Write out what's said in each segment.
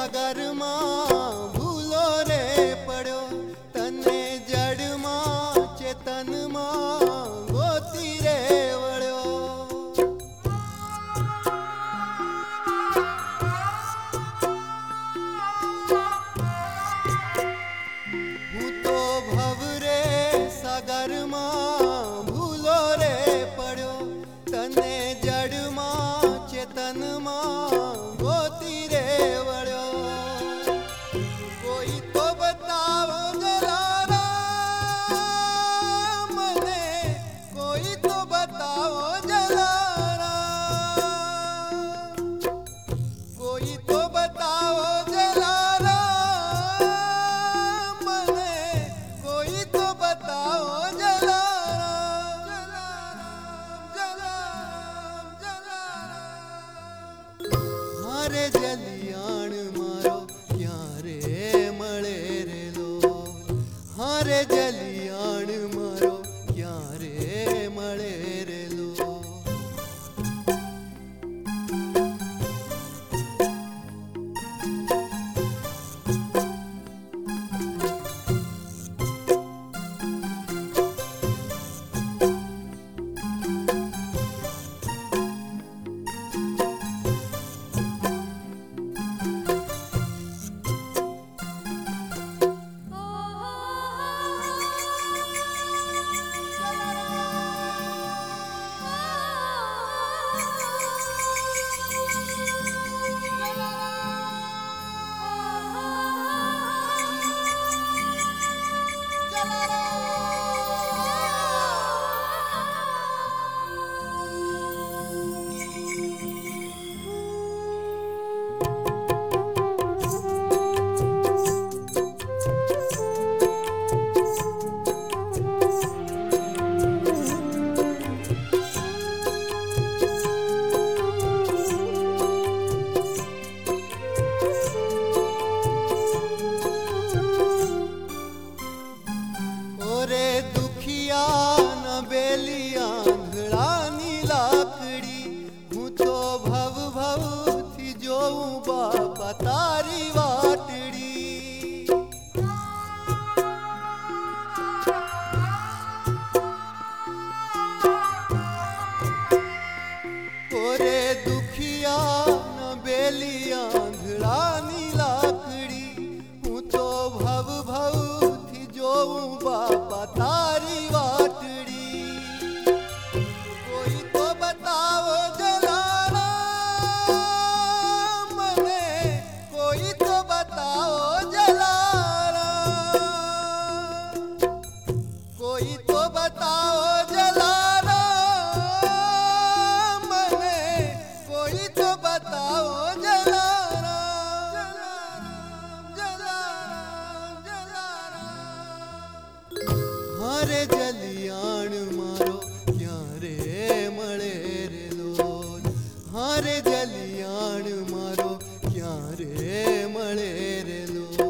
सागर मां भूलो रे पड़ो तने जड़ मां चेतन मां गोती रे वड़ो। हूँ तो भव रे सागर मां भूलो रे पड़ो तने जड़ मां चेतन मां गोती रे वड़ो। कोई तो बताओ जलारा मने, कोई तो बताओ जलारा, कोई तो बताओ जलारा मने, कोई तो बताओ जलारा। जलाराम जलाराम हारे जलियाण मारो क्यारे मळे रे लोल, हारे जलियाण मारो क्यारे मळे रे लोल। ओरे दुखिया न बेलिया घड़ानी लाकड़ी, हूँ तो भव भव थी जोऊं बापा तारी वाटड़ी। ओरे दुखिया न बेलिया घड़ानी लाकड़ी, हूँ तो भव भव थी जोऊं बापा तारी वाटड़ी। कोई तो बताओ जलारा मने, कोई तो बताओ जलारा, कोई तो बताओ जलारा मने, कोई तो बताओ जलारा। जलाराम जलाराम हारे जलियाण मारो क्यारे मळे रे लोल, हारे जलियाण मारो क्यारे मळे रे लोल।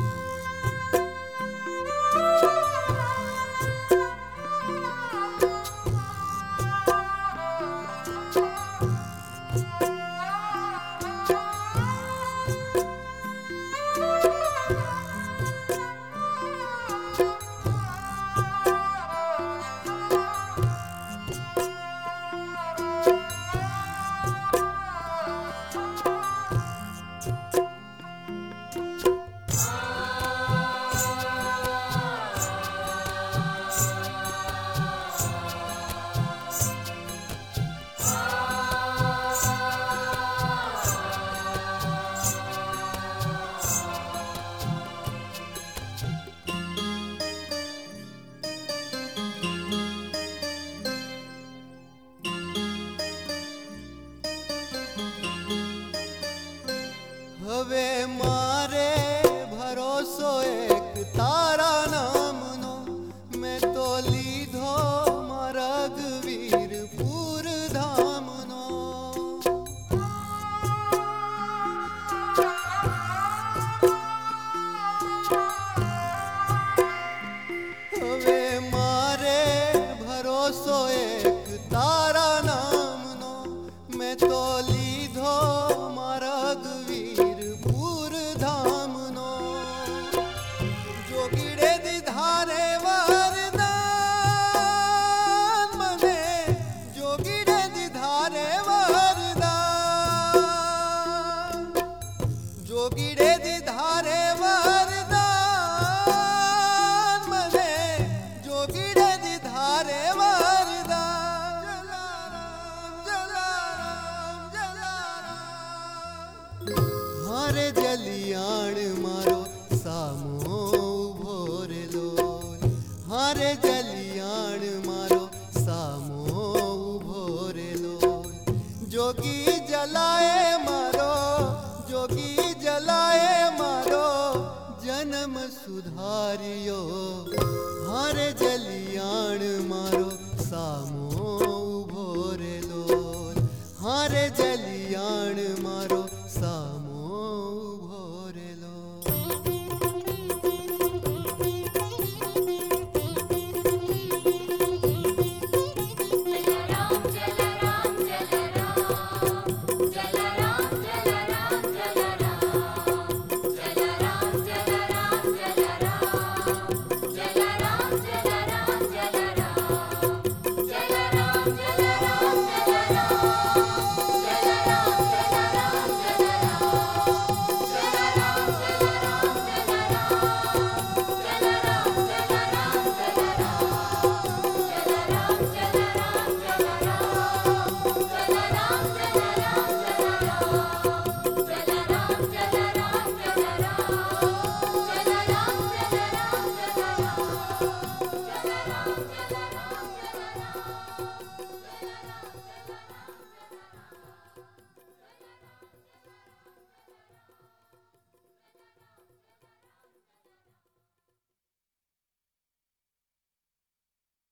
हवे मारे भरोसो एक तारा नामनो, मैं तो लीधो मारग वीरपुर धामनो। हवे मारे भरोसो एक तारा नामनो, मैं तो लीधो मारग वीरपुर जोगीड़े दी धारे वरदान मने जोगीड़े दी धारे वरदान जलाराम जलाराम हारे जलियाण मारो सामो उभो रे लोल हारे जलियाण मारो सामो उभो रे लोल जोगी जलाए मारो जोगी जलाए मारो जन्म सुधारियो हारे जलियाण मारो सामो उभो रे लोल हारे जलियाण मारो